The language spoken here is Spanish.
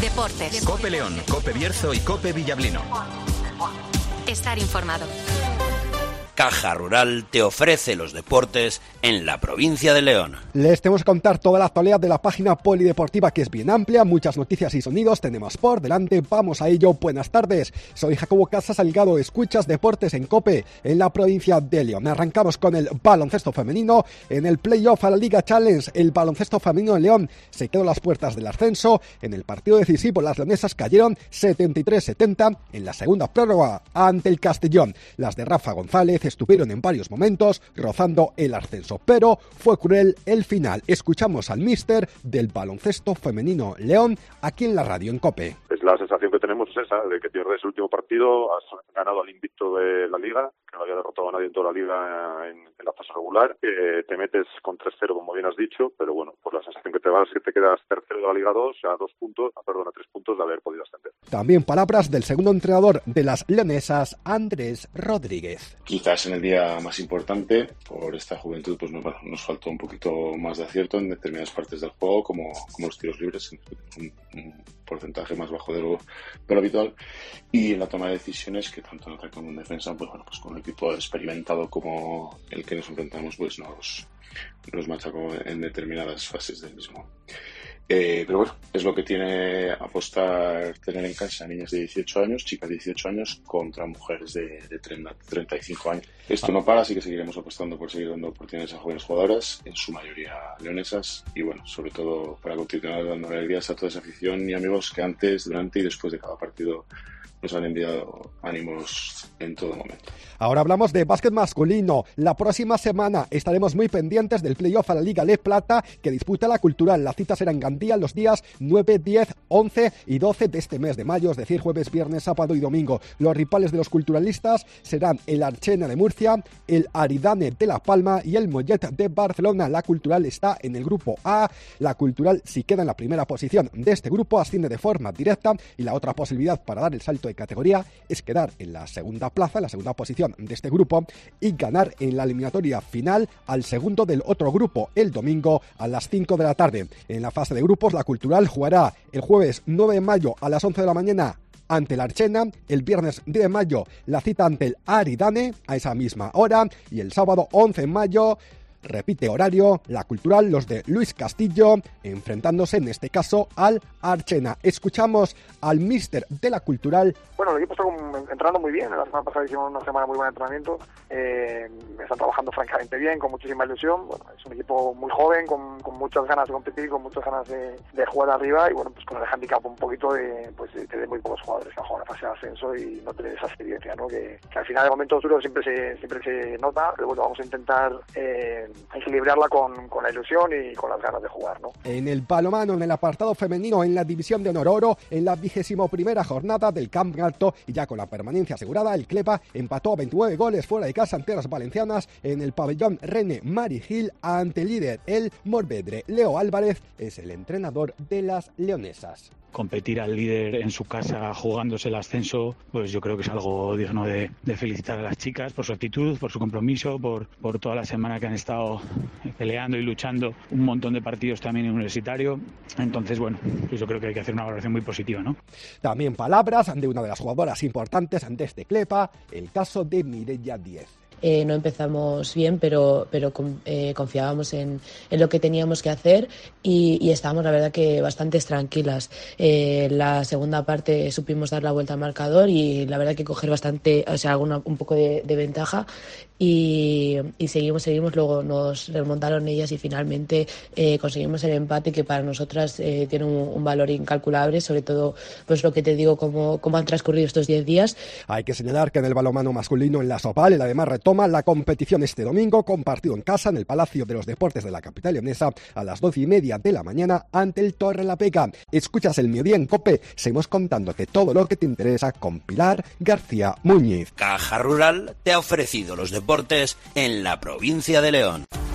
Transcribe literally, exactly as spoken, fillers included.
Deportes. COPE León, COPE Bierzo y COPE Villablino. Estar informado. Caja Rural te ofrece los deportes en la provincia de León. Les tenemos que contar toda la actualidad de la página polideportiva, que es bien amplia, muchas noticias y sonidos tenemos por delante, vamos a ello. Buenas tardes, soy Jacobo Casas Salgado, escuchas Deportes en COPE en la provincia de León. Arrancamos con el baloncesto femenino. En el playoff a la Liga Challenge, el baloncesto femenino en León se quedó a las puertas del ascenso. En el partido decisivo las leonesas cayeron setenta y tres setenta en la segunda prórroga ante el Castellón. Las de Rafa González estuvieron en varios momentos rozando el ascenso, pero fue cruel el final. Escuchamos al míster del baloncesto femenino León aquí en la radio en COPE. Pues la sensación que tenemos es esa, de que pierdes el último partido, has ganado al invicto de la Liga, que no había derrotado a nadie en toda la Liga en, en la fase regular, que te metes con tres cero, como bien has dicho, pero bueno, pues la sensación que te vas es que te quedas tercero de la Liga dos, a dos puntos, a, perdón, a tres puntos de haber podido ascender. También palabras del segundo entrenador de las leonesas, Andrés Rodríguez. Quizás en el día más importante, por esta juventud, pues nos, nos faltó un poquito más de acierto en determinadas partes del juego, como, como los tiros libres, un, un porcentaje más bajo de lo, de lo habitual, y en la toma de decisiones, que tanto en ataque como en defensa, pues bueno, pues con un equipo experimentado como el que nos enfrentamos, pues nos, nos machacó en determinadas fases del mismo. Eh, pero bueno, es lo que tiene apostar, tener en casa niñas de dieciocho años, chicas de dieciocho años, contra mujeres de, de treinta y cinco años. Esto no para, así que seguiremos apostando por seguir dando oportunidades a jóvenes jugadoras, en su mayoría leonesas, y bueno, sobre todo para continuar dando alegrías a toda esa afición y amigos que antes, durante y después de cada partido nos han enviado ánimos en todo momento. Ahora hablamos de básquet masculino. La próxima semana estaremos muy pendientes del playoff a la Liga Le Plata que disputa la Cultural. La cita será en Gandía los días nueve, diez, once y doce de este mes de mayo, es decir, jueves, viernes, sábado y domingo. Los rivales de los culturalistas serán el Archena de Murcia, el Aridane de La Palma y el Mollet de Barcelona. La Cultural está en el grupo A. La Cultural, si queda en la primera posición de este grupo, asciende de forma directa, y la otra posibilidad para dar el salto de categoría es quedar en la segunda plaza, en la segunda posición de este grupo, y ganar en la eliminatoria final al segundo del otro grupo el domingo a las cinco de la tarde. En la fase de grupos, la Cultural jugará el jueves nueve de mayo a las once de la mañana ante el Archena, el viernes diez de mayo la cita ante el Aridane a esa misma hora, y el sábado once de mayo repite horario la Cultural, los de Luis Castillo, enfrentándose en este caso al Archena. Escuchamos al míster de la Cultural. Bueno, el equipo está entrenando muy bien. La semana pasada hicimos una semana muy buena de entrenamiento. Eh, están trabajando francamente bien, con muchísima ilusión. Bueno, es un equipo muy joven, con, con muchas ganas de competir, con muchas ganas de, de jugar arriba, y bueno, pues con el handicap un poquito de pues de tener muy pocos jugadores que han jugado en la fase de ascenso y no tener esa experiencia, ¿no? Que, que al final de momentos duros siempre se siempre se nota, pero bueno, vamos a intentar eh, equilibrarla con, con la ilusión y con las ganas de jugar, ¿no? En el balonmano, en el apartado femenino, en la división de honor oro, en la vigésimo primera jornada del campeonato, y ya con la permanencia asegurada, el Clepa empató a veintinueve goles fuera de casa ante las valencianas en el pabellón René Marigil ante el líder, el Morvedre. Leo Álvarez es el entrenador de las leonesas. Competir al líder en su casa jugándose el ascenso, pues yo creo que es algo digno de, de felicitar a las chicas por su actitud, por su compromiso, por, por toda la semana que han estado peleando y luchando un montón de partidos también en universitario. Entonces, bueno, pues yo creo que hay que hacer una valoración muy positiva, ¿no? También palabras de una de las jugadoras importantes ante este Clepa, el caso de Mireia Díez. Eh, no empezamos bien, pero, pero eh, confiábamos en, en lo que teníamos que hacer y, y estábamos, la verdad, que bastante tranquilas. Eh, la segunda parte supimos dar la vuelta al marcador y la verdad que coger bastante, o sea, una, un poco de, de ventaja y, y seguimos, seguimos, luego nos remontaron ellas y finalmente eh, conseguimos el empate, que para nosotras eh, tiene un, un valor incalculable, sobre todo pues lo que te digo, cómo, cómo han transcurrido estos diez días. Hay que señalar que en el balonmano masculino en la Sopal, el además retoma la competición este domingo con partido en casa en el Palacio de los Deportes de la capital leonesa a las doce y media de la mañana ante el Torrelavega. Escuchas el Mediodía en COPE, seguimos contándote todo lo que te interesa con Pilar García Muñiz. Caja Rural te ha ofrecido los deportes en la provincia de León.